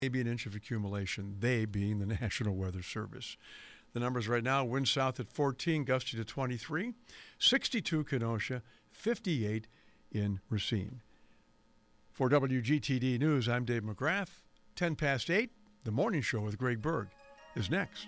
maybe an inch of accumulation, they being the National Weather Service. The numbers right now, wind south at 14, gusty to 23, 62 Kenosha, 58 in Racine. For WGTD News, I'm Dave McGrath. 10 past 8, The Morning Show with Greg Berg is next.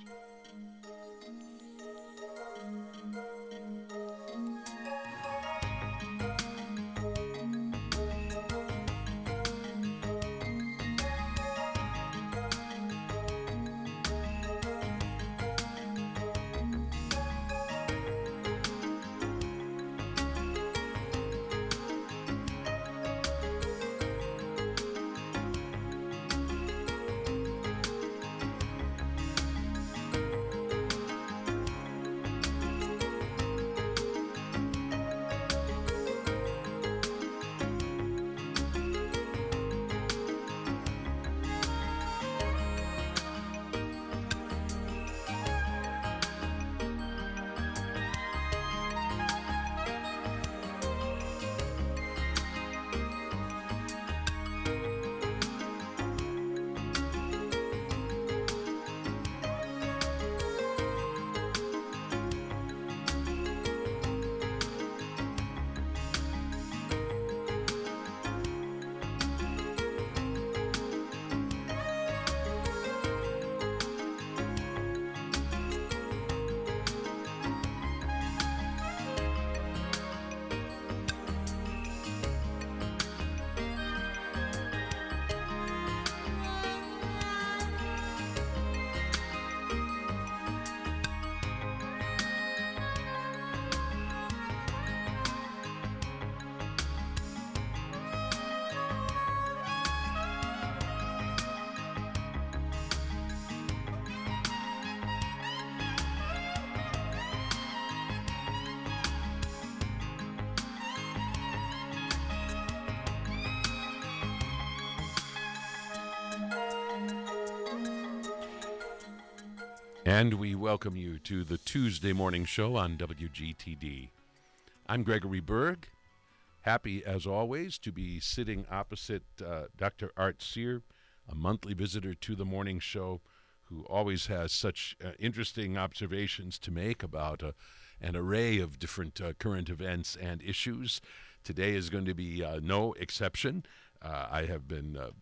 And we welcome you to the Tuesday morning show on WGTD. I'm Gregory Berg, happy as always to be sitting opposite Dr. Art Cyr, a monthly visitor to the morning show, who always has such interesting observations to make about an array of different current events and issues. Today is going to be no exception. I have been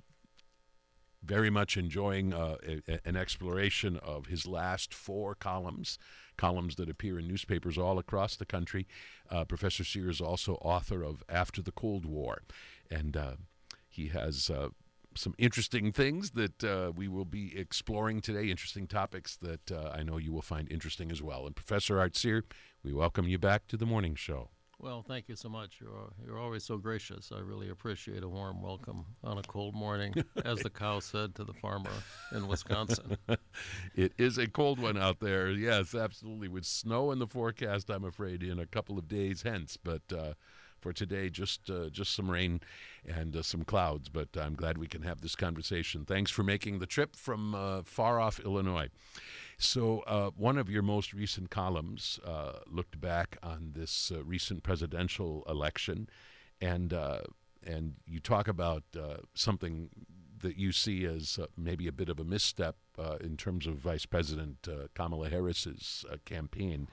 very much enjoying an exploration of his last four columns that appear in newspapers all across the country. Professor Cyr is also author of After the Cold War, and he has some interesting things that we will be exploring today, interesting topics that I know you will find interesting as well. And Professor Art Cyr, we welcome you back to the morning show. Well, thank you so much. You're always so gracious. I really appreciate a warm welcome on a cold morning, as the cow said to the farmer in Wisconsin. It is a cold one out there. Yes, absolutely. With snow in the forecast, I'm afraid, in a couple of days hence. But for today, just some rain and some clouds. But I'm glad we can have this conversation. Thanks for making the trip from far off Illinois. So one of your most recent columns looked back on this recent presidential election, and you talk about something that you see as maybe a bit of a misstep in terms of Vice President Kamala Harris's campaign.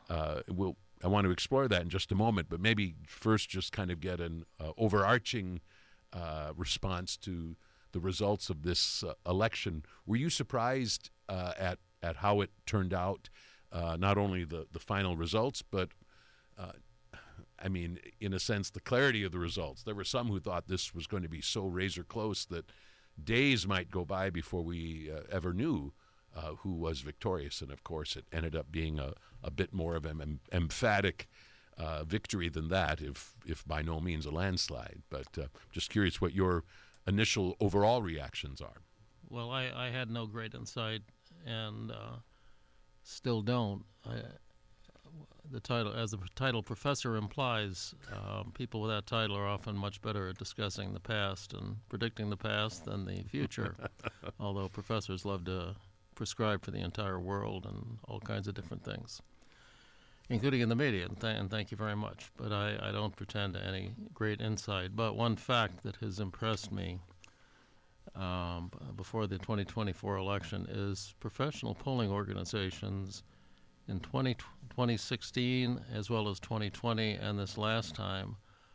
I want to explore that in just a moment, but maybe first just kind of get an overarching response to the results of this election. Were you surprised at how it turned out, not only the final results, but, I mean, in a sense, the clarity of the results? There were some who thought this was going to be so razor close that days might go by before we ever knew who was victorious. And, of course, it ended up being a bit more of an emphatic victory than that, if by no means a landslide. But just curious what your initial overall reactions are. Well, I had no great insight, and still don't. The title, as the title professor implies, people with that title are often much better at discussing the past and predicting the past than the future, although professors love to prescribe for the entire world and all kinds of different things, including in the media, and thank you very much. But I don't pretend to any great insight. But one fact that has impressed me before the 2024 election is professional polling organizations in 2016 as well as 2020 and this last time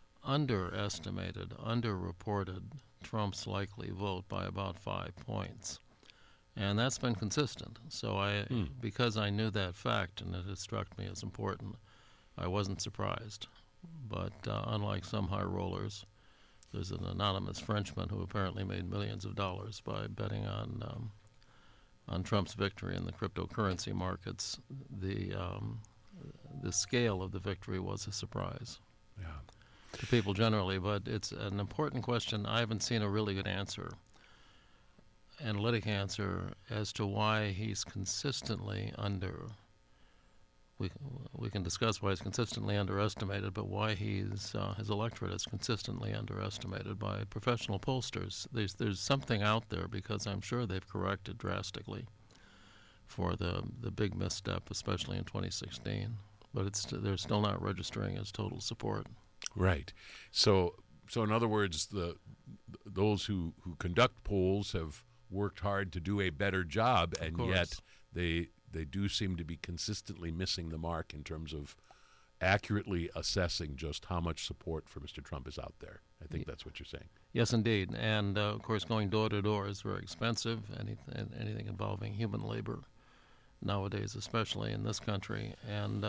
underreported Trump's likely vote by about 5 points. And that's been consistent. So because I knew that fact and it had struck me as important, I wasn't surprised. But unlike some high rollers, there's an anonymous Frenchman who apparently made millions of dollars by betting on Trump's victory in the cryptocurrency markets. The scale of the victory was a surprise to people generally, but it's an important question. I haven't seen a really good analytic answer as to why he's consistently we can discuss why he's consistently underestimated, but why his electorate is consistently underestimated by professional pollsters. There's something out there, because I'm sure they've corrected drastically for the big misstep, especially in 2016. But they're still not registering as total support. Right. So in other words, those who conduct polls have worked hard to do a better job, and yet they do seem to be consistently missing the mark in terms of accurately assessing just how much support for Mr. Trump is out there. I think that's what you're saying. Yes, indeed. And, of course, going door to door is very expensive, anything involving human labor nowadays, especially in this country. And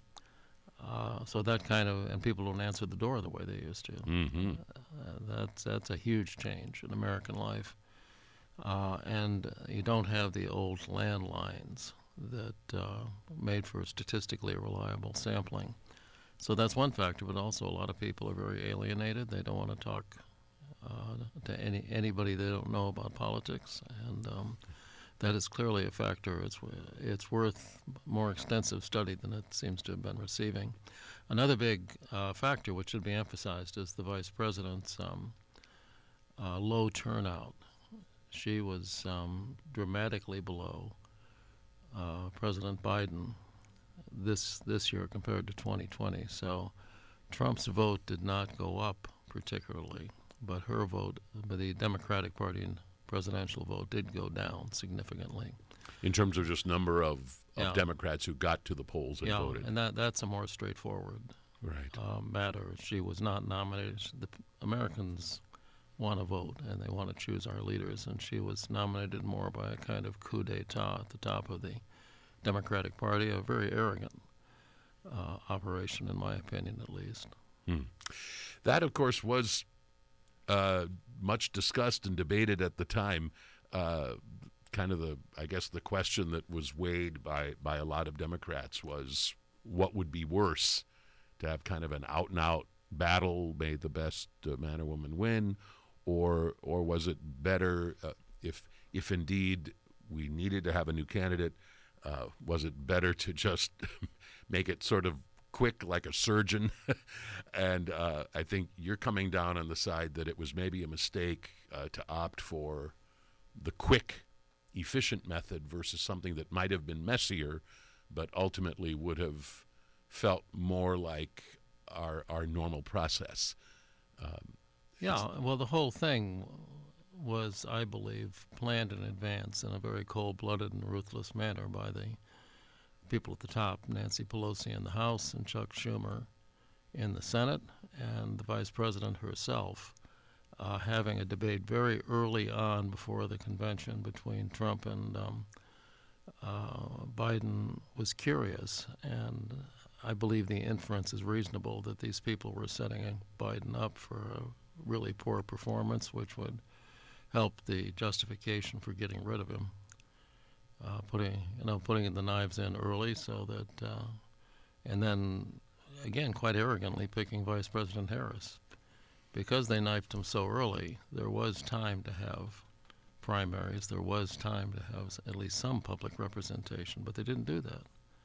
so that and people don't answer the door the way they used to. Mm-hmm. That's a huge change in American life. And you don't have the old landlines that made for statistically reliable sampling. So that's one factor, but also a lot of people are very alienated. They don't want to talk to anybody they don't know about politics, and that is clearly a factor. It's worth more extensive study than it seems to have been receiving. Another big factor which should be emphasized is the vice president's low turnout. She was dramatically below President Biden this year compared to 2020. So Trump's vote did not go up particularly, but her vote, the Democratic Party presidential vote, did go down significantly. In terms of just number of Democrats who got to the polls and voted. And that's a more straightforward matter. She was not nominated. The Americans want to vote, and they want to choose our leaders, and she was nominated more by a kind of coup d'etat at the top of the Democratic Party, a very arrogant operation, in my opinion, at least. That, of course, was much discussed and debated at the time. Kind of the question that was weighed by a lot of Democrats was, what would be worse, to have kind of an out-and-out battle, may the best man or woman win, or was it better if indeed we needed to have a new candidate? Was it better to just make it sort of quick like a surgeon? And I think you're coming down on the side that it was maybe a mistake to opt for the quick, efficient method versus something that might have been messier, but ultimately would have felt more like our normal process. Well, the whole thing was, I believe, planned in advance in a very cold-blooded and ruthless manner by the people at the top, Nancy Pelosi in the House and Chuck Schumer in the Senate, and the Vice President herself, having a debate very early on before the convention between Trump and Biden was curious, and I believe the inference is reasonable that these people were setting Biden up for a really poor performance, which would help the justification for getting rid of him, putting the knives in early, so that, and then again, quite arrogantly picking Vice President Harris, because they knifed him so early. There was time to have primaries. There was time to have at least some public representation, but they didn't do that.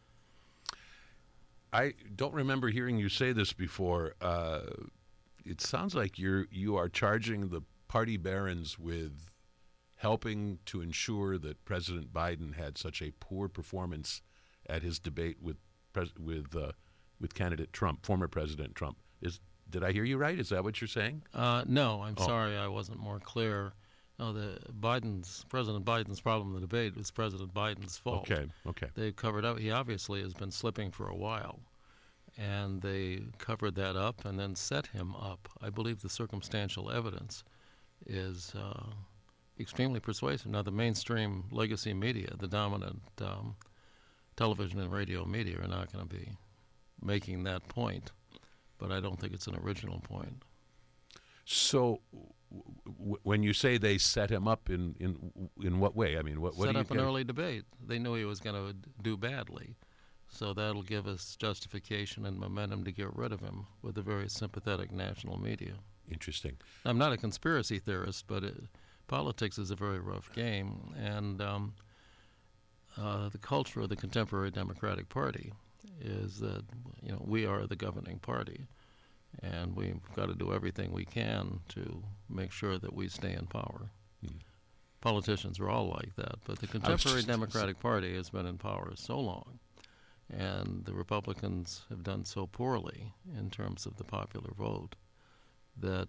I don't remember hearing you say this before. It sounds like you are charging the party barons with helping to ensure that President Biden had such a poor performance at his debate with candidate Trump, former President Trump. Did I hear you right? Is that what you're saying? No, I'm sorry I wasn't more clear. No, President Biden's problem in the debate was President Biden's fault. Okay. They covered up. He obviously has been slipping for a while, and they covered that up and then set him up. I believe the circumstantial evidence is extremely persuasive. Now, the mainstream legacy media, the dominant television and radio media, are not going to be making that point, but I don't think it's an original point. So, when you say they set him up, in what way? I mean, what set do you up an early debate. They knew he was going to do badly, so that'll give us justification and momentum to get rid of him with the very sympathetic national media. Interesting. I'm not a conspiracy theorist, but politics is a very rough game, and the culture of the contemporary Democratic Party is that we are the governing party, and we've got to do everything we can to make sure that we stay in power. Politicians are all like that, but the contemporary Democratic Party has been in power so long, and the Republicans have done so poorly in terms of the popular vote that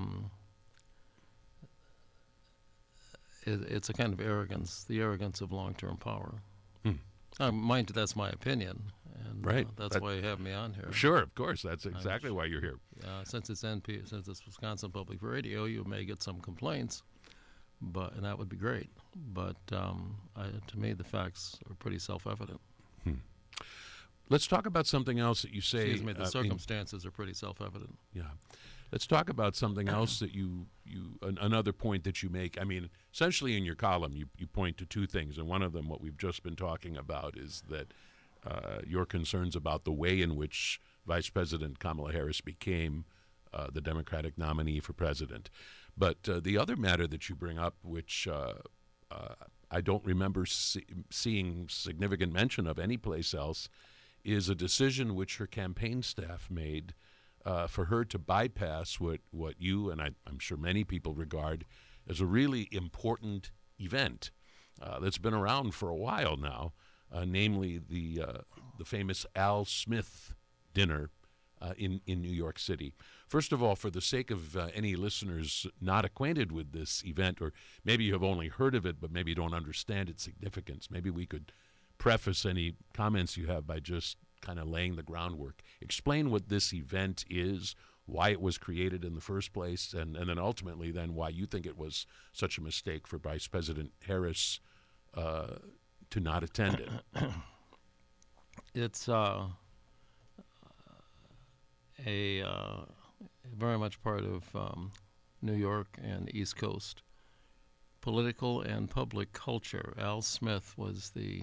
it's a kind of arrogance, the arrogance of long-term power. Mind you, that's my opinion, and right. That's why you have me on here. Sure, of course. That's exactly why you're here. Since it's Wisconsin Public Radio, you may get some complaints, and that would be great. But to me, the facts are pretty self-evident. Let's talk about something else that you say. Excuse me, the circumstances are pretty self-evident. Yeah. Let's talk about something else that another point that you make. I mean, essentially in your column, you point to two things, and one of them, what we've just been talking about, is that your concerns about the way in which Vice President Kamala Harris became the Democratic nominee for president. But the other matter that you bring up, which I don't remember seeing significant mention of anyplace else, is a decision which her campaign staff made for her to bypass what you and I'm sure many people regard as a really important event that's been around for a while now, namely the famous Al Smith dinner in New York City. First of all, for the sake of any listeners not acquainted with this event, or maybe you have only heard of it but maybe don't understand its significance, maybe we could preface any comments you have by just kind of laying the groundwork. Explain what this event is, why it was created in the first place, and then ultimately then why you think it was such a mistake for Vice President Harris to not attend it. It's very much part of New York and East Coast political and public culture. Al Smith was the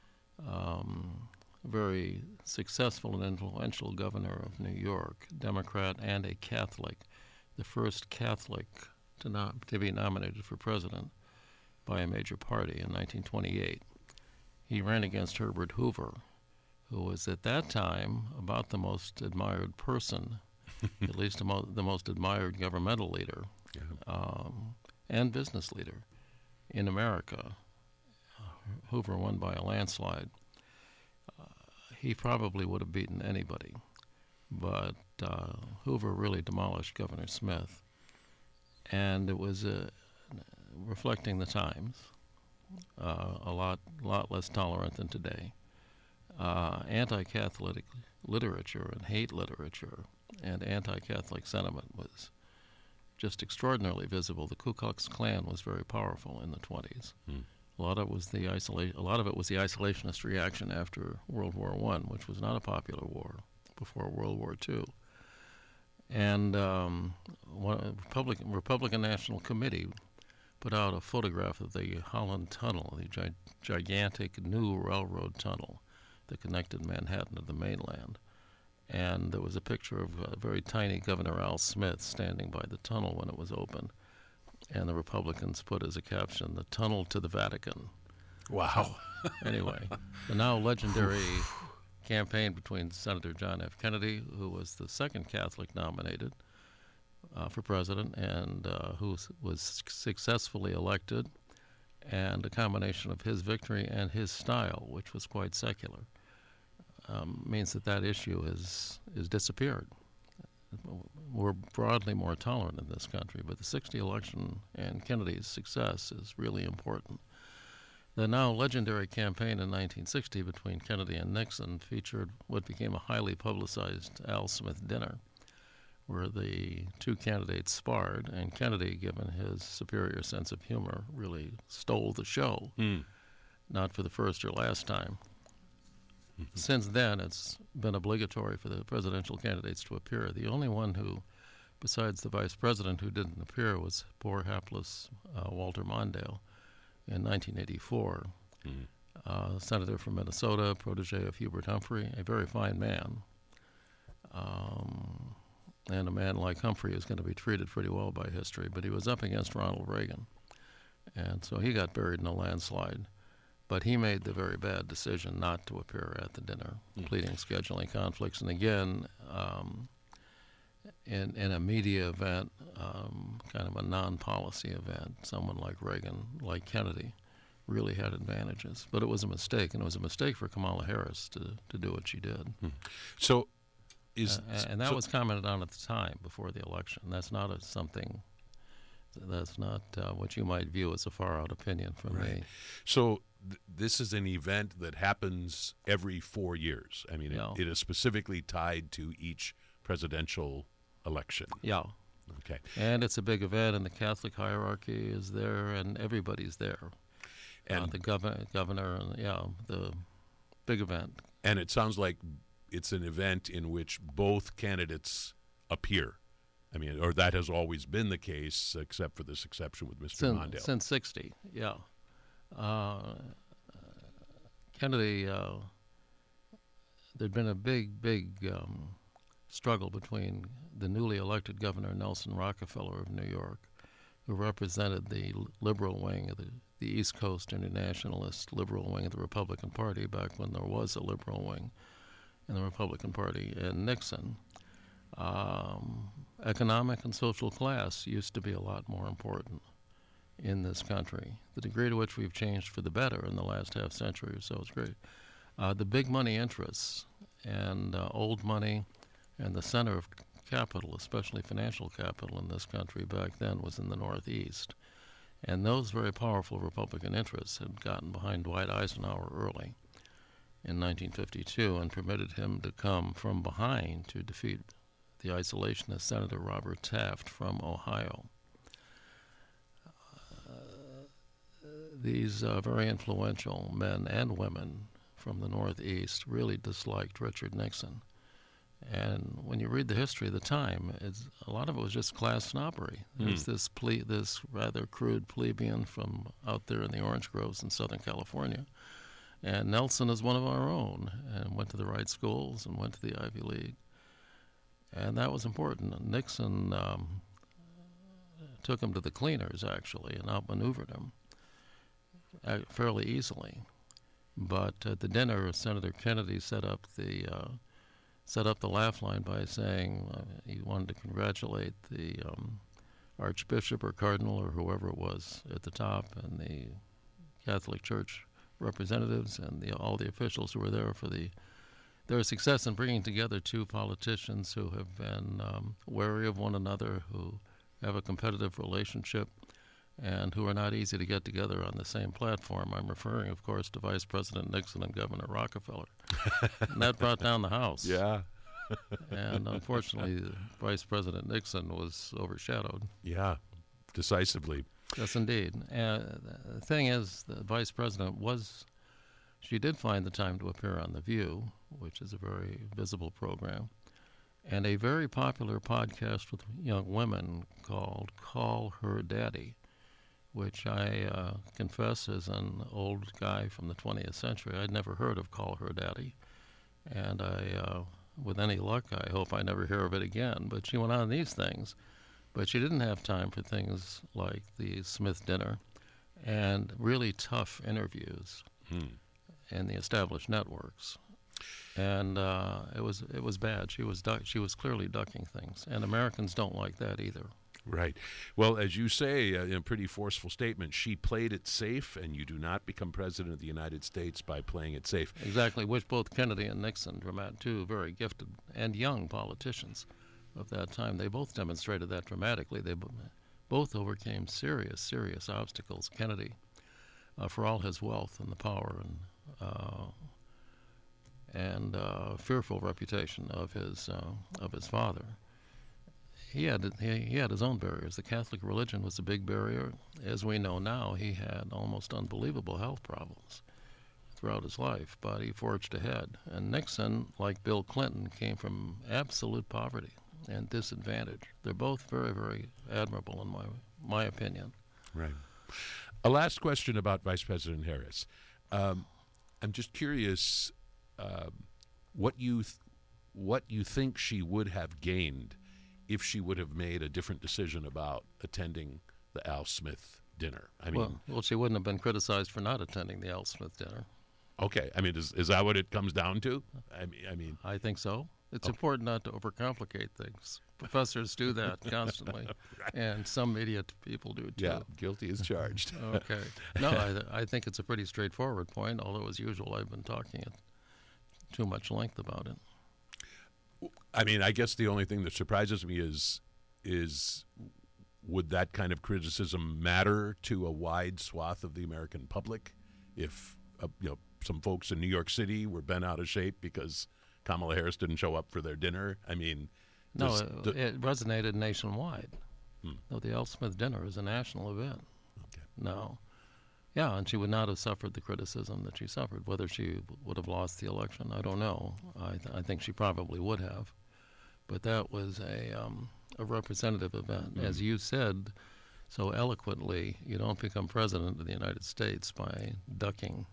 very successful and influential governor of New York, Democrat and a Catholic, the first Catholic to be nominated for president by a major party in 1928. He ran against Herbert Hoover, who was at that time about the most admired person, at least the most admired governmental leader and business leader in America. Hoover won by a landslide. He probably would have beaten anybody, but Hoover really demolished Governor Smith, and it was reflecting the times, a lot less tolerant than today. Anti-Catholic literature and hate literature and anti-Catholic sentiment was just extraordinarily visible. The Ku Klux Klan was very powerful in the 20s. A lot of it was the isolationist reaction after World War I, which was not a popular war before World War II. And Republican National Committee put out a photograph of the Holland Tunnel, the gigantic new railroad tunnel that connected Manhattan to the mainland. And there was a picture of a very tiny Governor Al Smith standing by the tunnel when it was opened. And the Republicans put as a caption, "The tunnel to the Vatican." Wow. Anyway, the now legendary campaign between Senator John F. Kennedy, who was the second Catholic nominated for president and who was successfully elected, and a combination of his victory and his style, which was quite secular, means that issue is disappeared. we're broadly more tolerant in this country, but the 60 election and Kennedy's success is really important. The now legendary campaign in 1960 between Kennedy and Nixon featured what became a highly publicized Al Smith dinner, where the two candidates sparred, and Kennedy, given his superior sense of humor, really stole the show, not for the first or last time. Since then, it's been obligatory for the presidential candidates to appear. The only one who, besides the vice president, who didn't appear was poor, hapless Walter Mondale in 1984. Senator from Minnesota, protege of Hubert Humphrey, a very fine man. And a man like Humphrey is going to be treated pretty well by history, but he was up against Ronald Reagan. And so he got buried in a landslide. But he made the very bad decision not to appear at the dinner, pleading scheduling conflicts. And again, in a media event, kind of a non-policy event, someone like Reagan, like Kennedy, really had advantages. But it was a mistake, and it was a mistake for Kamala Harris to do what she did. So, and that was commented on at the time before the election. That's not That's not what you might view as a far-out opinion from me. So this is an event that happens every 4 years. I mean, it is specifically tied to each presidential election. Yeah. Okay. And it's a big event, and the Catholic hierarchy is there, and everybody's there. And the governor, and the big event. And it sounds like it's an event in which both candidates appear. I mean, or that has always been the case, except for this exception with Mr. Mondale. Since 60, yeah. Kennedy, there'd been a big struggle between the newly elected Governor Nelson Rockefeller of New York, who represented the liberal wing of the East Coast Internationalist liberal wing of the Republican Party back when there was a liberal wing in the Republican Party, and Nixon. Economic and social class used to be a lot more important in this country. The degree to which we've changed for the better in the last half century or so is great. The big money interests and old money and the center of capital, especially financial capital in this country back then, was in the Northeast. And those very powerful Republican interests had gotten behind Dwight Eisenhower early in 1952 and permitted him to come from behind to defeat the isolationist Senator Robert Taft from Ohio. These very influential men and women from the Northeast really disliked Richard Nixon. And when you read the history of the time, a lot of it was just class snobbery. There's this rather crude plebeian from out there in the orange groves in Southern California. And Nelson is one of our own, and went to the right schools and went to the Ivy League. And that was important. Nixon took him to the cleaners, actually, and outmaneuvered him fairly easily. But at the dinner, Senator Kennedy set up the laugh line by saying he wanted to congratulate the Archbishop or Cardinal or whoever it was at the top, and the Catholic Church representatives and all the officials who were there for their success in bringing together two politicians who have been wary of one another, who have a competitive relationship, and who are not easy to get together on the same platform. I'm referring, of course, to Vice President Nixon and Governor Rockefeller. And that brought down the House. Yeah. And unfortunately, Vice President Nixon was overshadowed. Yeah, decisively. Yes, indeed. And the thing is, the Vice President she did find the time to appear on The View, which is a very visible program, and a very popular podcast with young women called Call Her Daddy, which I confess is an old guy from the 20th century. I'd never heard of Call Her Daddy, and with any luck, I hope I never hear of it again. But she went on these things, but she didn't have time for things like the Smith dinner and really tough interviews in the established networks. And it was bad. She was clearly ducking things, and Americans don't like that either. Right. Well, as you say in a pretty forceful statement, she played it safe, and you do not become president of the United States by playing it safe. Exactly, which both Kennedy and Nixon, two very gifted and young politicians, of that time. They both demonstrated that dramatically. They both overcame serious obstacles. Kennedy, for all his wealth and the power and fearful reputation of his father, he had his own barriers. The Catholic religion was a big barrier. As we know now, he had almost unbelievable health problems throughout his life, but he forged ahead. And Nixon, like Bill Clinton, came from absolute poverty and disadvantage. They're both very, very admirable in my opinion. Right. A last question about Vice President Harris. I'm just curious what you think she would have gained if she would have made a different decision about attending the Al Smith dinner. I mean, well, she wouldn't have been criticized for not attending the Al Smith dinner. Okay, I mean, is that what it comes down to? I think so. It's important not to overcomplicate things. Professors do that constantly, right. And some idiot people do too. Yeah, guilty as charged. Okay. No, I think it's a pretty straightforward point, although as usual I've been talking at too much length about it. I mean, I guess the only thing that surprises me is would that kind of criticism matter to a wide swath of the American public if some folks in New York City were bent out of shape because Kamala Harris didn't show up for their dinner? I mean, no, it resonated nationwide. No, the Al Smith dinner is a national event. Okay. No. Yeah, and she would not have suffered the criticism that she suffered. Whether she would have lost the election, I don't know. I think she probably would have. But that was a representative event. As you said so eloquently, you don't become president of the United States by ducking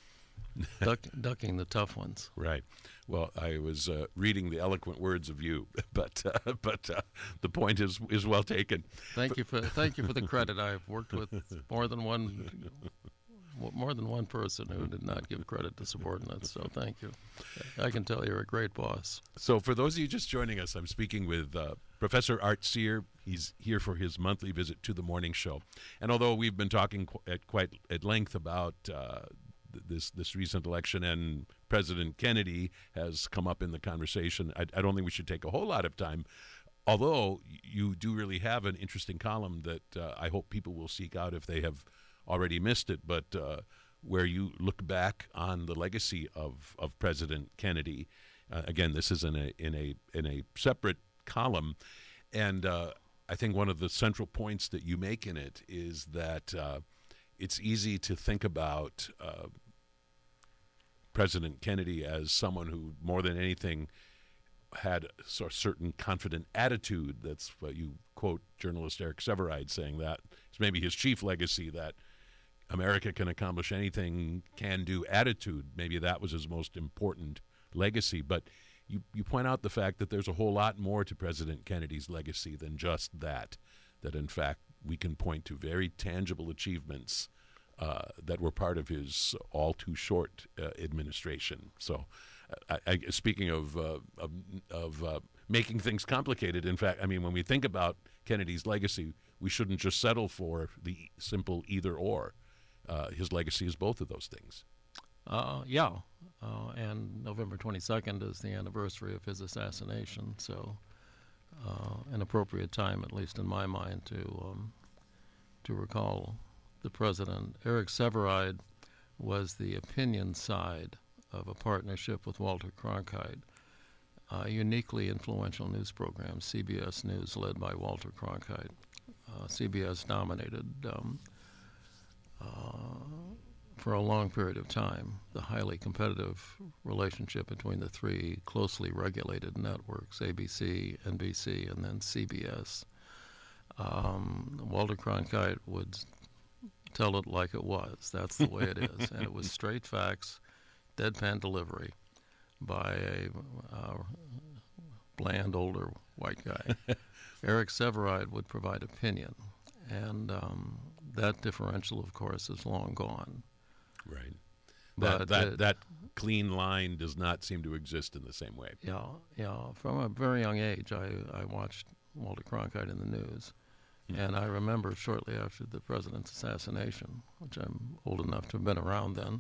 the tough ones. Right. Well, I was reading the eloquent words of you, but the point is well taken. Thank you for the credit. I've worked with more than one person who did not give credit to subordinates. So thank you. I can tell you're a great boss. So for those of you just joining us, I'm speaking with Professor Art Sear. He's here for his monthly visit to the morning show, and although we've been talking quite at length about this recent election, and President Kennedy has come up in the conversation, I don't think we should take a whole lot of time, although you do really have an interesting column that I hope people will seek out if they have already missed it, but where you look back on the legacy of President Kennedy. Again, this is in a separate column, and I think one of the central points that you make in it is that it's easy to think about President Kennedy as someone who, more than anything, had a certain confident attitude. That's what you quote journalist Eric Sevareid saying that. It's maybe his chief legacy, that America can accomplish anything, can do attitude. Maybe that was his most important legacy. But you point out the fact that there's a whole lot more to President Kennedy's legacy than just that in fact we can point to very tangible achievements that were part of his all too short administration. So, speaking of making things complicated, in fact, I mean, when we think about Kennedy's legacy, we shouldn't just settle for the simple either or. His legacy is both of those things. And November 22nd is the anniversary of his assassination, so an appropriate time, at least in my mind, to recall the president. Eric Sevareid was the opinion side of a partnership with Walter Cronkite, a uniquely influential news program, CBS News, led by Walter Cronkite. CBS dominated for a long period of time the highly competitive relationship between the three closely regulated networks, ABC, NBC, and then CBS. Walter Cronkite would tell it like it was. That's the way it is. And it was straight facts, deadpan delivery by a bland, older white guy. Eric Sevareid would provide opinion. And that differential, of course, is long gone. Right. But that clean line does not seem to exist in the same way. Yeah. From a very young age, I watched Walter Cronkite in the news. And I remember shortly after the president's assassination, which I'm old enough to have been around then,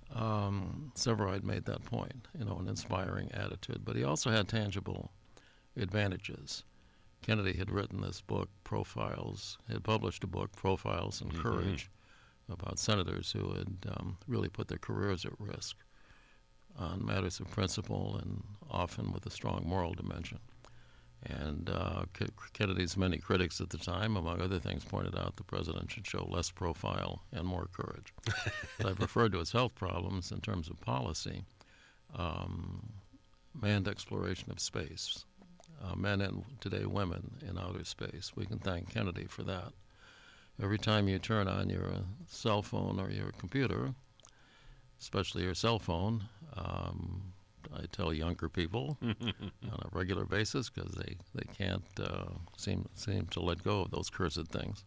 Sevareid made that point, an inspiring attitude. But he also had tangible advantages. Kennedy had written this book, had published a book, Profiles in Courage, about senators who had really put their careers at risk on matters of principle and often with a strong moral dimension. And Kennedy's many critics at the time, among other things, pointed out the president should show less profile and more courage. I've referred to his health problems in terms of policy. Manned exploration of space, men and today women in outer space. We can thank Kennedy for that. Every time you turn on your cell phone or your computer, especially your cell phone, I tell younger people on a regular basis because they can't seem to let go of those cursed things.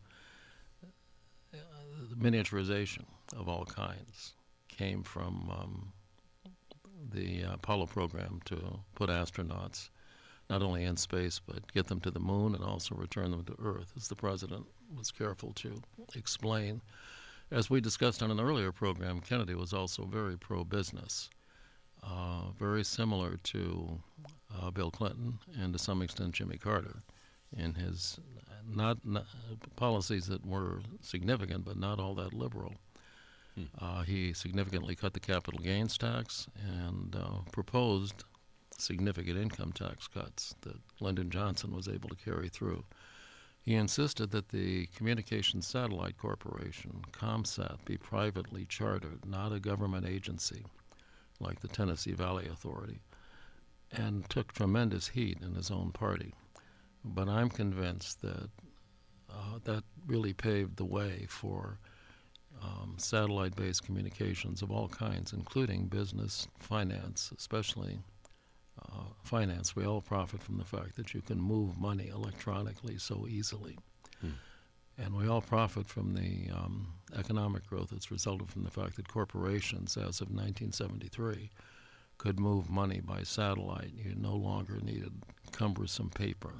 The miniaturization of all kinds came from the Apollo program to put astronauts not only in space but get them to the moon and also return them to Earth, as the president was careful to explain. As we discussed on an earlier program, Kennedy was also very pro-business. Very similar to Bill Clinton and to some extent Jimmy Carter in his not policies that were significant but not all that liberal. He significantly cut the capital gains tax and proposed significant income tax cuts that Lyndon Johnson was able to carry through. He insisted that the Communications Satellite Corporation, ComSat, be privately chartered, not a government agency like the Tennessee Valley Authority, and took tremendous heat in his own party. But I'm convinced that that really paved the way for satellite-based communications of all kinds, including business, finance, especially finance. We all profit from the fact that you can move money electronically so easily. And we all profit from the economic growth that's resulted from the fact that corporations, as of 1973, could move money by satellite. You no longer needed cumbersome paper.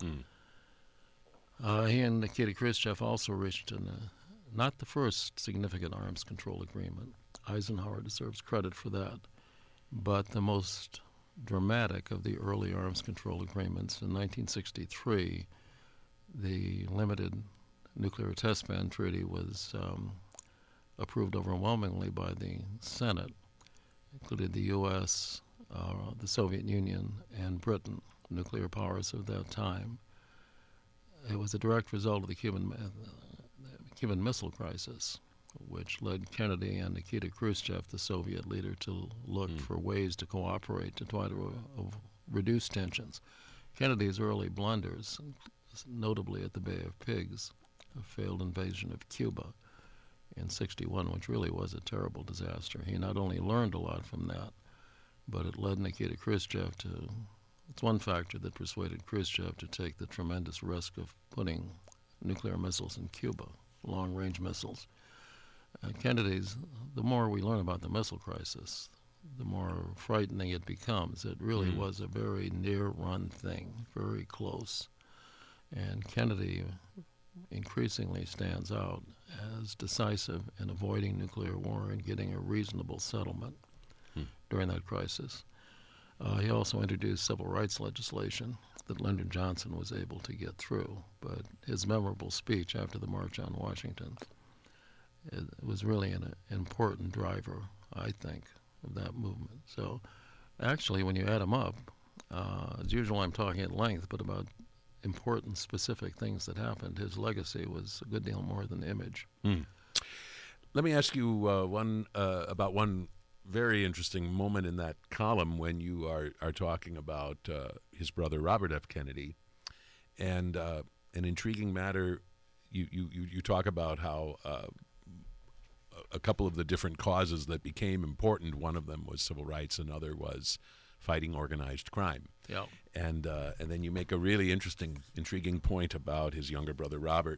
He and Nikita Khrushchev also reached not the first significant arms control agreement. Eisenhower deserves credit for that. But the most dramatic of the early arms control agreements in 1963, the limited nuclear test ban treaty was approved overwhelmingly by the Senate, included the U.S., the Soviet Union, and Britain, nuclear powers of that time. It was a direct result of the Cuban Missile Crisis, which led Kennedy and Nikita Khrushchev, the Soviet leader, to look for ways to cooperate to try to reduce tensions. Kennedy's early blunders, notably at the Bay of Pigs, a failed invasion of Cuba in '61, which really was a terrible disaster. He not only learned a lot from that, but it led Nikita Khrushchev to, it's one factor that persuaded Khrushchev to take the tremendous risk of putting nuclear missiles in Cuba, long-range missiles. Kennedy's, the more we learn about the missile crisis, the more frightening it becomes. It really was a very near-run thing, very close. And Kennedy increasingly stands out as decisive in avoiding nuclear war and getting a reasonable settlement during that crisis. He also introduced civil rights legislation that Lyndon Johnson was able to get through. But his memorable speech after the March on Washington, it was really an important driver, I think, of that movement. So actually, when you add them up, as usual, I'm talking at length, but about important, specific things that happened. His legacy was a good deal more than image. Let me ask you about one very interesting moment in that column when you are talking about his brother Robert F. Kennedy, and an intriguing matter. You talk about how a couple of the different causes that became important. One of them was civil rights, another was fighting organized crime. Yeah. And then you make a really intriguing point about his younger brother Robert,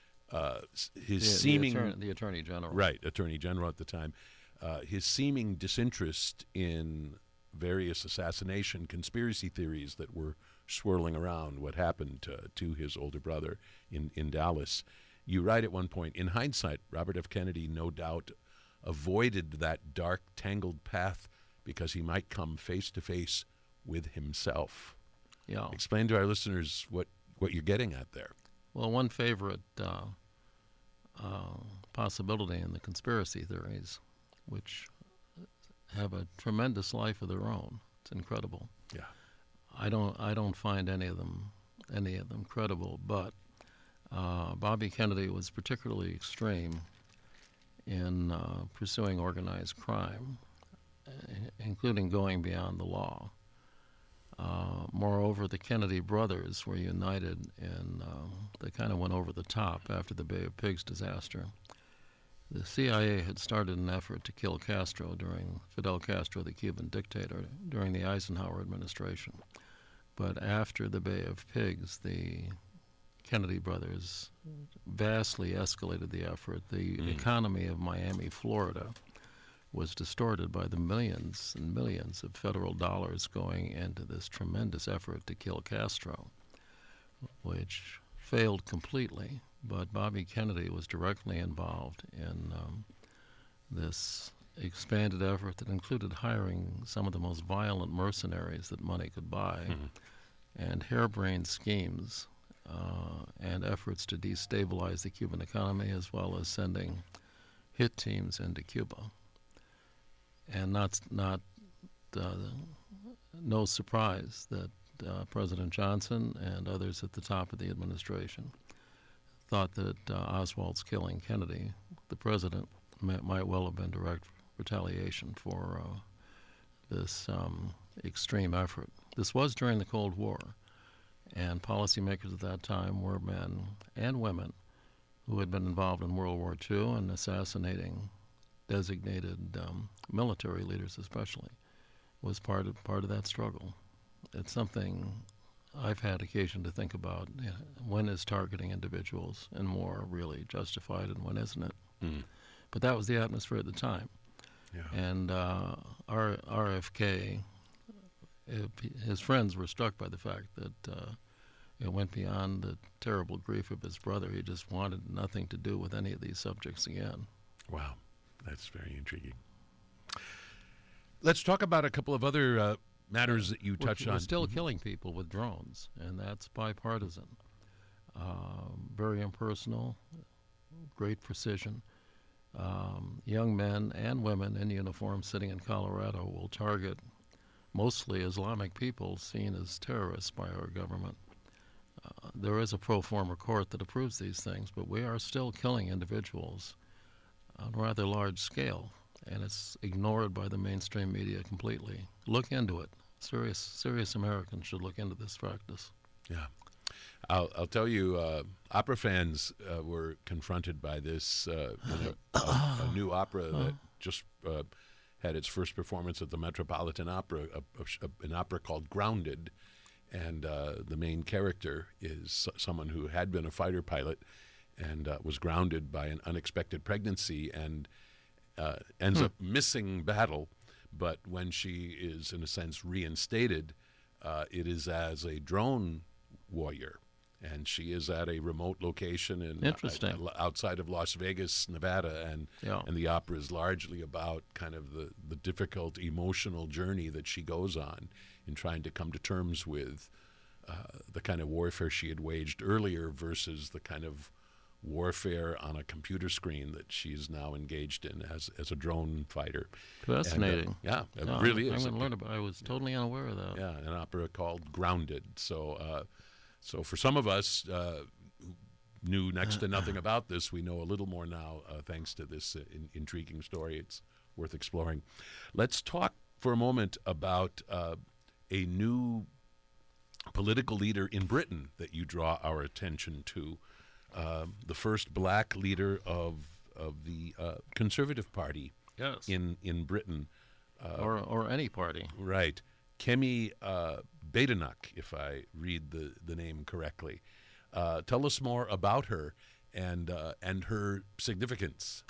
the Attorney General. Right, Attorney General at the time. His seeming disinterest in various assassination conspiracy theories that were swirling around what happened to his older brother in Dallas. You write at one point, in hindsight, Robert F. Kennedy no doubt avoided that dark, tangled path because he might come face to face with himself. Yeah. Explain to our listeners what you're getting at there. Well, one favorite possibility in the conspiracy theories, which have a tremendous life of their own. It's incredible. Yeah. I don't find any of them credible, but Bobby Kennedy was particularly extreme in pursuing organized crime, including going beyond the law. Moreover, the Kennedy brothers were united in, they kind of went over the top after the Bay of Pigs disaster. The CIA had started an effort to kill Castro Fidel Castro, the Cuban dictator, during the Eisenhower administration. But after the Bay of Pigs, the Kennedy brothers vastly escalated the effort. The economy of Miami, Florida, was distorted by the millions and millions of federal dollars going into this tremendous effort to kill Castro, which failed completely. But Bobby Kennedy was directly involved in this expanded effort that included hiring some of the most violent mercenaries that money could buy, and harebrained schemes and efforts to destabilize the Cuban economy, as well as sending hit teams into Cuba. And no surprise that President Johnson and others at the top of the administration thought that Oswald's killing Kennedy, the president, might well have been direct retaliation for this extreme effort. This was during the Cold War, and policymakers at that time were men and women who had been involved in World War II and assassinating designated military leaders, especially, was part of that struggle. It's something I've had occasion to think about. When is targeting individuals in war really justified, and when isn't it? But that was the atmosphere at the time. Yeah. And RFK, his friends were struck by the fact that it went beyond the terrible grief of his brother. He just wanted nothing to do with any of these subjects again. Wow, that's very intriguing. Let's talk about a couple of other matters that you touched on. We're still killing people with drones, and that's bipartisan. Very impersonal, great precision. Young men and women in uniform sitting in Colorado will target mostly Islamic people seen as terrorists by our government. There is a pro forma court that approves these things, but we are still killing individuals on a rather large scale, and it's ignored by the mainstream media completely. Look into it. Serious Americans should look into this practice. Yeah. I'll tell you, opera fans were confronted by this in a new opera that just had its first performance at the Metropolitan Opera, an opera called Grounded. And the main character is someone who had been a fighter pilot and was grounded by an unexpected pregnancy and ends up missing battle. But when she is, in a sense, reinstated, it is as a drone warrior. And she is at a remote location outside of Las Vegas, Nevada, and the opera is largely about kind of the difficult emotional journey that she goes on in trying to come to terms with the kind of warfare she had waged earlier versus the kind of warfare on a computer screen that she's now engaged in as a drone fighter. Fascinating. And, it really is. I'm going to learn about it. I was totally unaware of that. Yeah, an opera called Grounded. So for some of us who knew next to nothing about this, we know a little more now thanks to this intriguing story. It's worth exploring. Let's talk for a moment about a new political leader in Britain that you draw our attention to. The first black leader of the Conservative Party in Britain. Or any party. Right. Kemi Badenoch, if I read the name correctly. Tell us more about her and her significance.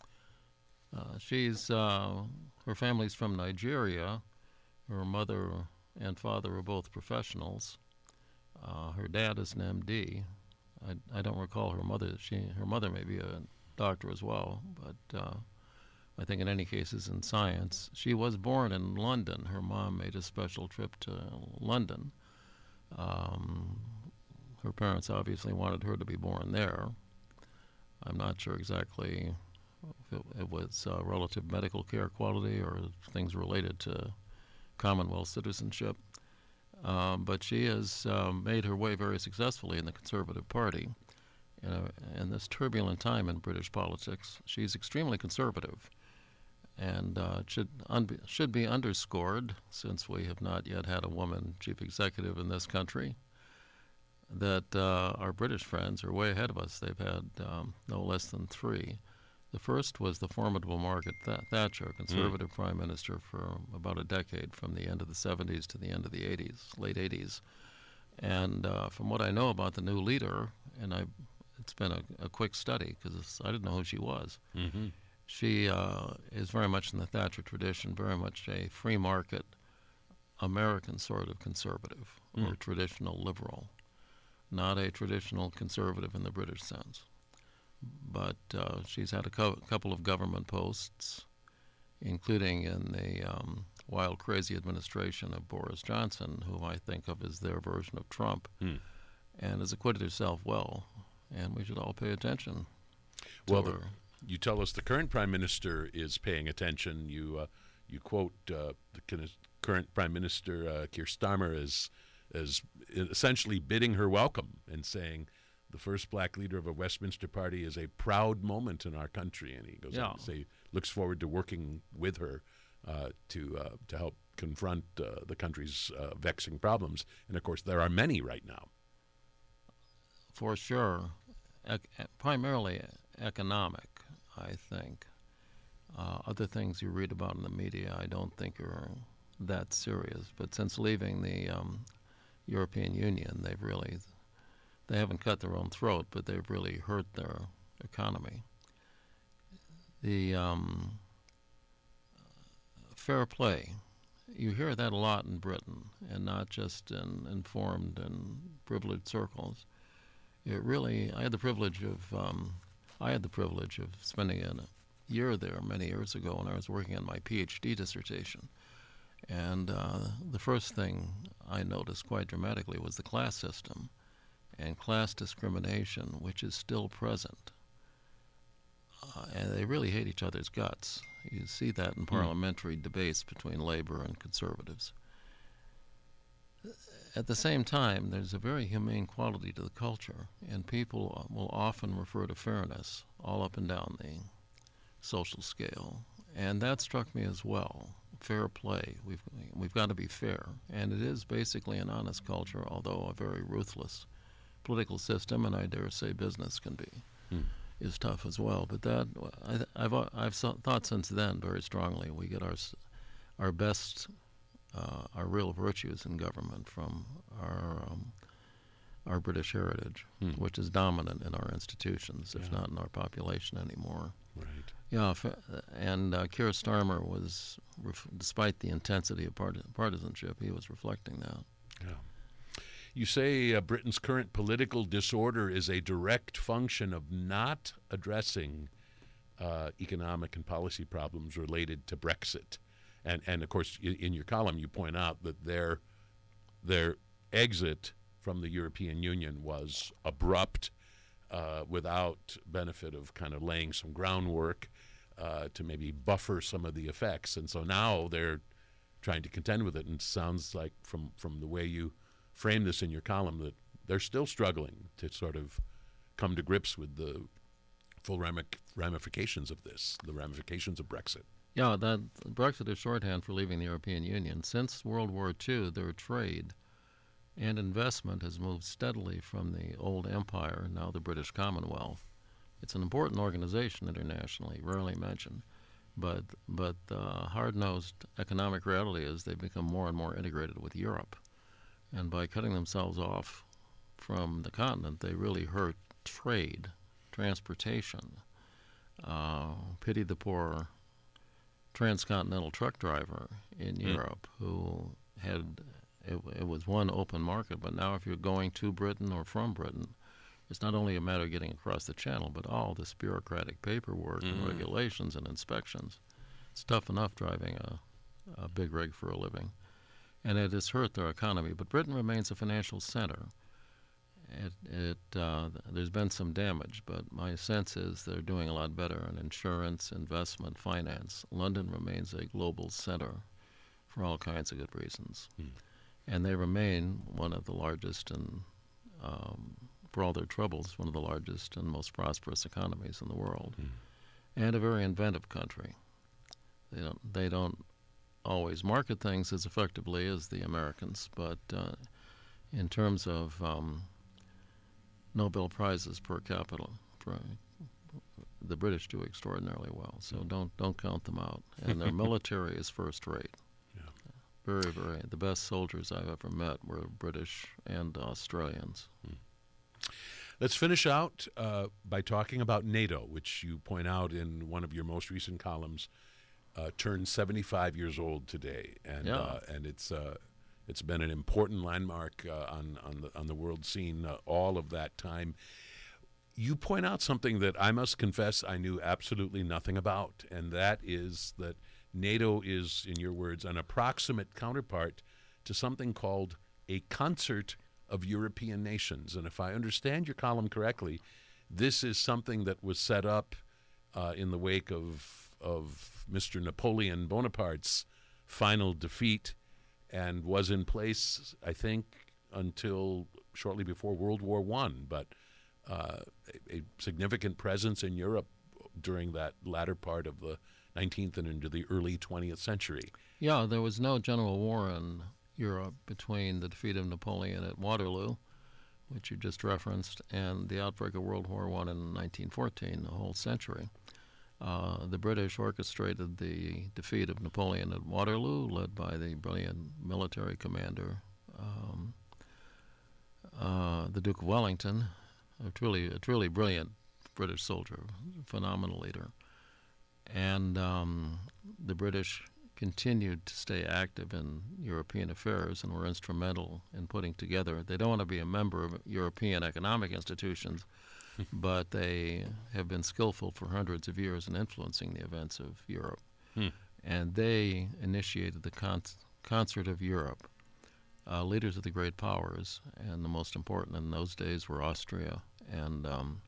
Her family's from Nigeria. Her mother and father are both professionals. Her dad is an MD. I don't recall her mother. Her mother may be a doctor as well, but I think in any case is in science. She was born in London. Her mom made a special trip to London Um, Her parents obviously wanted her to be born there. I'm not sure exactly if it was relative medical care quality or things related to Commonwealth citizenship. But she has made her way very successfully in the Conservative Party. In this turbulent time in British politics, she's extremely conservative, and it should be underscored, since we have not yet had a woman chief executive in this country, that our British friends are way ahead of us. They've had no less than 3. The first was the formidable Margaret Thatcher, Conservative Prime Minister for about a decade, from the end of the 70s to the end of the 80s, late 80s. And from what I know about the new leader, and it's been a quick study because I didn't know who she was. Mm-hmm. She is very much in the Thatcher tradition, very much a free market American sort of conservative or traditional liberal, not a traditional conservative in the British sense. But she's had a couple of government posts, including in the wild, crazy administration of Boris Johnson, who I think of as their version of Trump, and has acquitted herself well. And we should all pay attention to Well, her. You tell us the current Prime Minister is paying attention. You quote the current Prime Minister, Keir Starmer, as essentially bidding her welcome and saying, the first black leader of a Westminster party is a proud moment in our country. And he goes on to say, looks forward to working with her to help confront the country's vexing problems. And, of course, there are many right now. For sure. Primarily economic, I think. Other things you read about in the media I don't think are that serious. But since leaving the European Union, they haven't cut their own throat, but they've really hurt their economy. The fair play, you hear that a lot in Britain, and not just in informed and privileged circles. I had the privilege of spending a year there many years ago when I was working on my PhD dissertation. And the first thing I noticed quite dramatically was the class system and class discrimination, which is still present. And they really hate each other's guts. You see that in parliamentary debates between Labor and Conservatives. At the same time, there's a very humane quality to the culture, and people will often refer to fairness all up and down the social scale. And that struck me as well. Fair play. We've got to be fair. And it is basically an honest culture, although a very ruthless political system, and I dare say business can be, is tough as well. But that I've thought since then very strongly. We get our best, our real virtues in government from our British heritage, which is dominant in our institutions, if not in our population anymore. Right. Yeah, and Keir Starmer was, despite the intensity of partisanship, he was reflecting that. Yeah. You say Britain's current political disorder is a direct function of not addressing economic and policy problems related to Brexit. And of course, in your column, you point out that their exit from the European Union was abrupt, without benefit of kind of laying some groundwork to maybe buffer some of the effects. And so now they're trying to contend with it. And it sounds like from the way you frame this in your column that they're still struggling to sort of come to grips with the full ramifications of this, the ramifications of Brexit. Yeah, that Brexit is shorthand for leaving the European Union. Since World War II, their trade and investment has moved steadily from the old empire, now the British Commonwealth. It's an important organization internationally, rarely mentioned, but the hard-nosed economic reality is they've become more and more integrated with Europe. And by cutting themselves off from the continent, they really hurt trade, transportation. Pity the poor transcontinental truck driver in Europe who had, it was one open market, but now if you're going to Britain or from Britain, it's not only a matter of getting across the channel, but all this bureaucratic paperwork and regulations and inspections. It's tough enough driving a big rig for a living. and it has hurt their economy. But Britain remains a financial center. There's been some damage, but my sense is they're doing a lot better in insurance, investment, finance. London remains a global center for all kinds of good reasons. And they remain one of the largest and, for all their troubles, one of the largest and most prosperous economies in the world, and a very inventive country. They don't always market things as effectively as the Americans, but in terms of Nobel Prizes per capita, the British do extraordinarily well. So don't count them out. And their military is first rate. Very, very. The best soldiers I've ever met were British and Australians. Let's finish out by talking about NATO, which you point out in one of your most recent columns, turned 75 years old today, and it's been an important landmark on the world scene all of that time. You point out something that I must confess I knew absolutely nothing about, and that is that NATO is, in your words, an approximate counterpart to something called a concert of European nations. And if I understand your column correctly, this is something that was set up in the wake of Mr. Napoleon Bonaparte's final defeat and was in place, I think, until shortly before World War I, but a significant presence in Europe during that latter part of the 19th and into the early 20th century. Yeah, there was no general war in Europe between the defeat of Napoleon at Waterloo, which you just referenced, and the outbreak of World War I in 1914, the whole century. The British orchestrated the defeat of Napoleon at Waterloo, led by the brilliant military commander, the Duke of Wellington, a truly brilliant British soldier, phenomenal leader. And the British continued to stay active in European affairs and were instrumental in putting together. They don't want to be a member of European economic institutions, but they have been skillful for hundreds of years in influencing the events of Europe. And they initiated the Concert of Europe. Leaders of the great powers, and the most important in those days were Austria and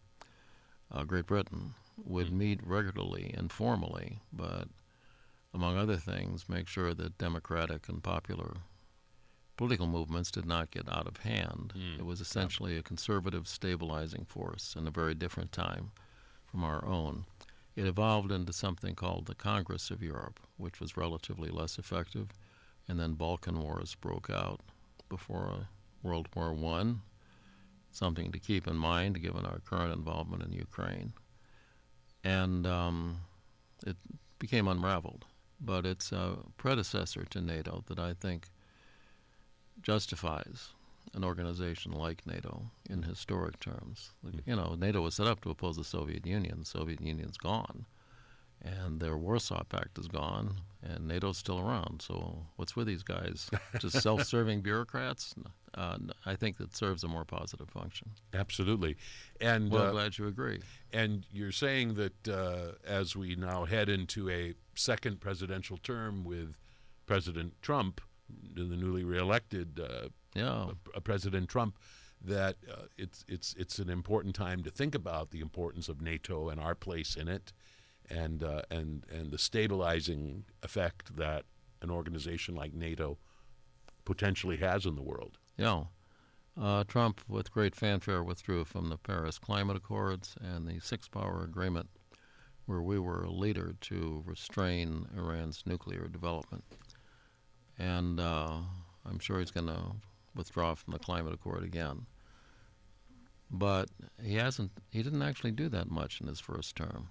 Great Britain, would meet regularly, informally, but among other things, make sure that democratic and popular political movements did not get out of hand. It was essentially a conservative stabilizing force in a very different time from our own. It evolved into something called the Congress of Europe, which was relatively less effective, and then Balkan Wars broke out before World War I, something to keep in mind given our current involvement in Ukraine. And it became unraveled. But it's a predecessor to NATO that I think justifies an organization like NATO in historic terms. You know, NATO was set up to oppose the Soviet Union. The Soviet Union's gone, and their Warsaw Pact is gone, and NATO's still around. So what's with these guys? Just self-serving bureaucrats? I think that serves a more positive function. Absolutely. And well, I'm glad you agree. And you're saying that as we now head into a second presidential term with President Trump, the newly reelected President Trump, that it's an important time to think about the importance of NATO and our place in it, and the stabilizing effect that an organization like NATO potentially has in the world. Yeah. Trump, with great fanfare, withdrew from the Paris Climate Accords and the Six Power Agreement, where we were a leader to restrain Iran's nuclear development. And I'm sure he's going to withdraw from the Climate Accord again. But he didn't actually do that much in his first term.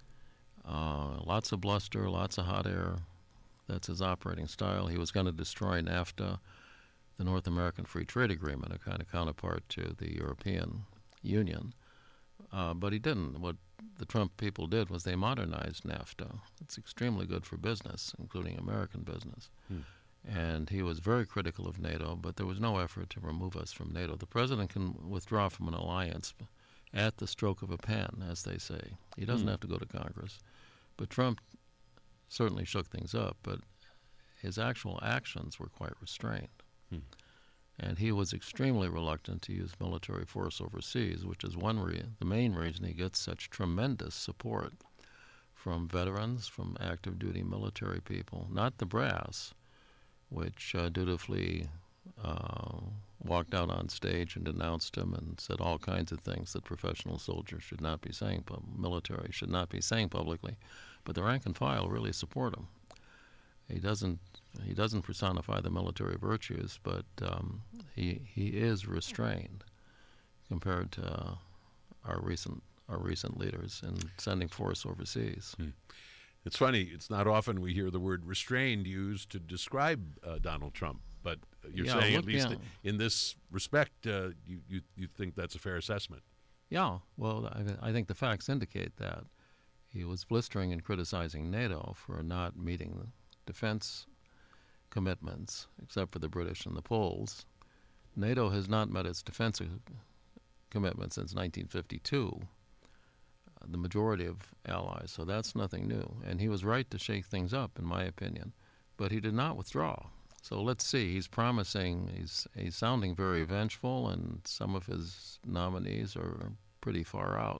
Lots of bluster, lots of hot air. That's his operating style. He was going to destroy NAFTA, the North American Free Trade Agreement, a kind of counterpart to the European Union. But he didn't. What the Trump people did was they modernized NAFTA. It's extremely good for business, including American business. And he was very critical of NATO, but there was no effort to remove us from NATO. The president can withdraw from an alliance at the stroke of a pen, as they say. He doesn't have to go to Congress. But Trump certainly shook things up. But his actual actions were quite restrained. Hmm. And he was extremely reluctant to use military force overseas, which is the main reason he gets such tremendous support from veterans, from active duty military people, not the brass, which dutifully walked out on stage and denounced him and said all kinds of things that professional soldiers should not be saying, military should not be saying publicly. But the rank and file really support him. He doesn't personify the military virtues, but he is restrained compared to our recent leaders in sending force overseas. Hmm. It's funny. It's not often we hear the word restrained used to describe Donald Trump, but you're saying at least in this respect, you think that's a fair assessment. Yeah. Well, I think the facts indicate that. He was blistering and criticizing NATO for not meeting defense commitments, except for the British and the Poles. NATO has not met its defense commitments since 1952, the majority of allies, so that's nothing new. And he was right to shake things up, in my opinion, but he did not withdraw. So let's see. He's promising, he's sounding very vengeful, and some of his nominees are pretty far out.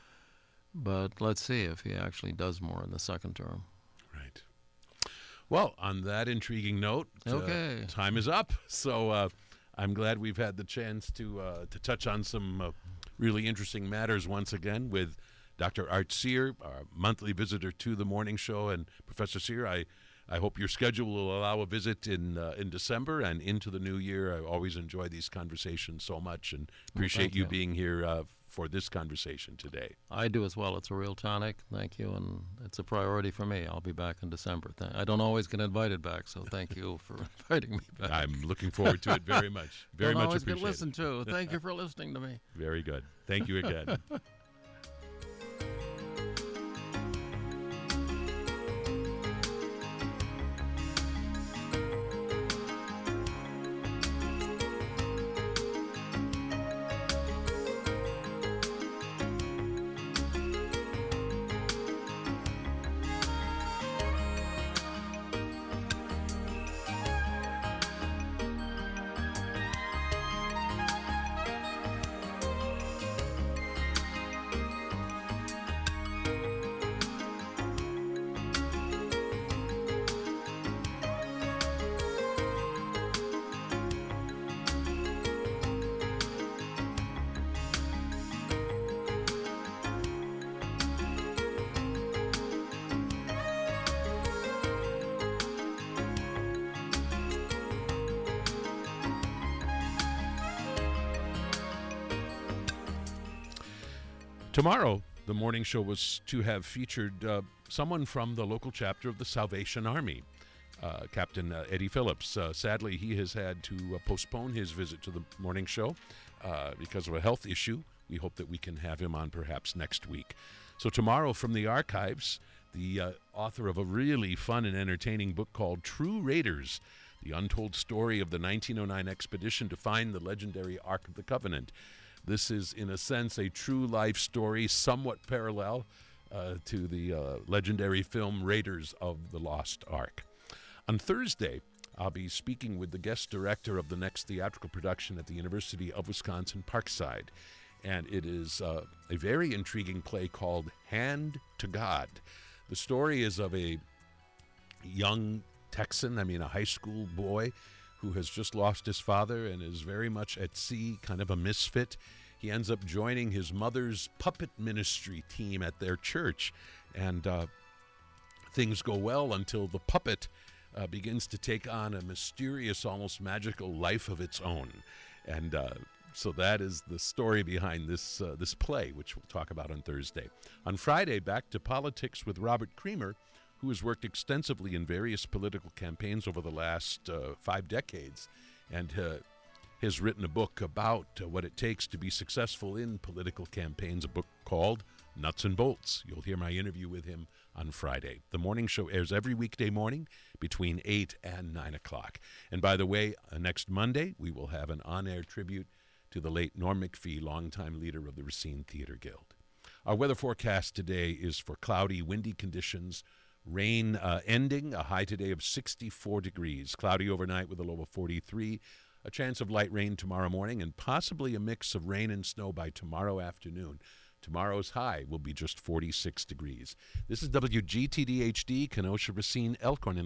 But let's see if he actually does more in the second term. Right. Well, on that intriguing note, okay. Time is up. So I'm glad we've had the chance to touch on some really interesting matters once again with Dr. Art Cyr, our monthly visitor to the morning show. And Professor Cyr, I hope your schedule will allow a visit in December and into the new year. I always enjoy these conversations so much and appreciate you being here for this conversation today. I do as well. It's a real tonic. Thank you, and it's a priority for me. I'll be back in December. I don't always get invited back, so thank you for inviting me back. I'm looking forward to it very much. Very much appreciated. Don't always get listened to. Thank you for listening to me. Very good. Thank you again. Tomorrow, the morning show was to have featured someone from the local chapter of the Salvation Army, Captain Eddie Phillips. Sadly, he has had to postpone his visit to the morning show because of a health issue. We hope that we can have him on perhaps next week. So tomorrow from the archives, the author of a really fun and entertaining book called True Raiders, the untold story of the 1909 expedition to find the legendary Ark of the Covenant. This is, in a sense, a true life story, somewhat parallel to the legendary film Raiders of the Lost Ark. On Thursday, I'll be speaking with the guest director of the next theatrical production at the University of Wisconsin-Parkside. And it is a very intriguing play called Hand to God. The story is of a young Texan, a high school boy, who has just lost his father and is very much at sea, kind of a misfit. He ends up joining his mother's puppet ministry team at their church, and things go well until the puppet begins to take on a mysterious, almost magical life of its own. And so that is the story behind this play, which we'll talk about on Thursday. On Friday, back to politics with Robert Creamer, who has worked extensively in various political campaigns over the last 5 decades, and has written a book about what it takes to be successful in political campaigns, a book called Nuts and Bolts. You'll hear my interview with him on Friday. The morning show airs every weekday morning between 8 and 9 o'clock. And by the way, next Monday, we will have an on-air tribute to the late Norm McPhee, longtime leader of the Racine Theater Guild. Our weather forecast today is for cloudy, windy conditions Rain ending, a high today of 64 degrees. Cloudy overnight with a low of 43. A chance of light rain tomorrow morning and possibly a mix of rain and snow by tomorrow afternoon. Tomorrow's high will be just 46 degrees. This is WGTD HD, Kenosha, Racine, Elkhorn.